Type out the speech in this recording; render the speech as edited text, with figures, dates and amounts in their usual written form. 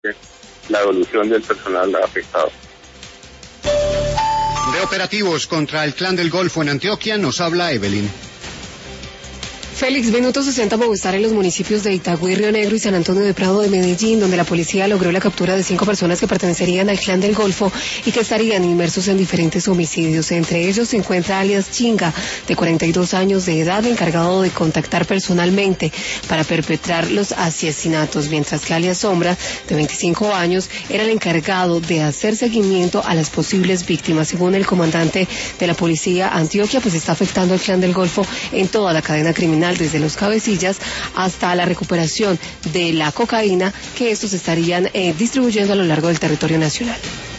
la evolución del personal afectado. De operativos contra el Clan del Golfo en Antioquia nos habla Evelyn. Félix, minuto 60 Movistar en los municipios de Itagüí, Río Negro y San Antonio de Prado de Medellín, donde la policía logró la captura de 5 personas que pertenecerían al Clan del Golfo y que estarían inmersos en diferentes homicidios. Entre ellos se encuentra alias Chinga, de 42 años de edad, encargado de contactar personalmente para perpetrar los asesinatos, mientras que alias Sombra, de 25 años, era el encargado de hacer seguimiento a las posibles víctimas. Según el comandante de la policía, Antioquia pues está afectando al Clan del Golfo en toda la cadena criminal, desde los cabecillas hasta la recuperación de la cocaína que estos estarían distribuyendo a lo largo del territorio nacional.